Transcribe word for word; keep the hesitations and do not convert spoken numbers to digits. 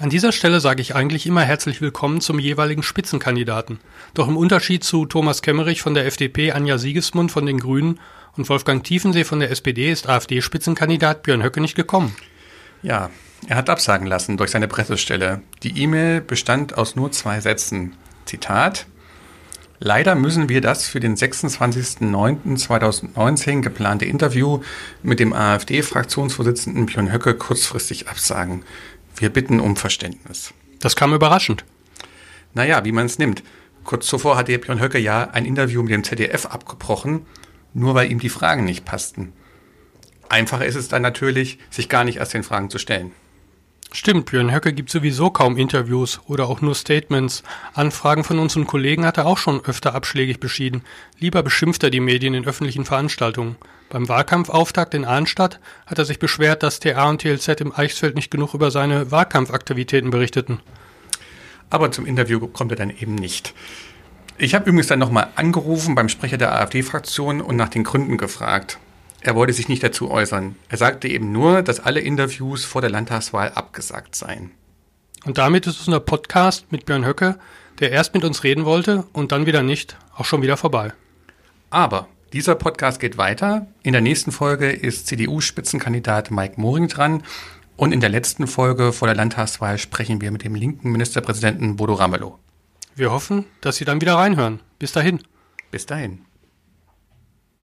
An dieser Stelle sage ich eigentlich immer herzlich willkommen zum jeweiligen Spitzenkandidaten. Doch im Unterschied zu Thomas Kemmerich von der F D P, Anja Siegesmund von den Grünen und Wolfgang Tiefensee von der S P D ist AfD-Spitzenkandidat Björn Höcke nicht gekommen. Ja, er hat absagen lassen durch seine Pressestelle. Die E-Mail bestand aus nur zwei Sätzen. Zitat: Leider müssen wir das für den sechsundzwanzigsten neunten zweitausendneunzehn geplante Interview mit dem AfD-Fraktionsvorsitzenden Björn Höcke kurzfristig absagen. Wir bitten um Verständnis. Das kam überraschend. Naja, wie man es nimmt. Kurz zuvor hatte Björn Höcke ja ein Interview mit dem Z D F abgebrochen, nur weil ihm die Fragen nicht passten. Einfacher ist es dann natürlich, sich gar nicht erst den Fragen zu stellen. Stimmt, Björn Höcke gibt sowieso kaum Interviews oder auch nur Statements. Anfragen von unseren Kollegen hat er auch schon öfter abschlägig beschieden. Lieber beschimpft er die Medien in öffentlichen Veranstaltungen. Beim Wahlkampfauftakt in Arnstadt hat er sich beschwert, dass T A und T L Z im Eichsfeld nicht genug über seine Wahlkampfaktivitäten berichteten. Aber zum Interview kommt er dann eben nicht. Ich habe übrigens dann nochmal angerufen beim Sprecher der AfD-Fraktion und nach den Gründen gefragt. Er wollte sich nicht dazu äußern. Er sagte eben nur, dass alle Interviews vor der Landtagswahl abgesagt seien. Und damit ist unser Podcast mit Björn Höcke, der erst mit uns reden wollte und dann wieder nicht, auch schon wieder vorbei. Aber dieser Podcast geht weiter. In der nächsten Folge ist C D U-Spitzenkandidat Mike Moring dran. Und in der letzten Folge vor der Landtagswahl sprechen wir mit dem linken Ministerpräsidenten Bodo Ramelow. Wir hoffen, dass Sie dann wieder reinhören. Bis dahin. Bis dahin.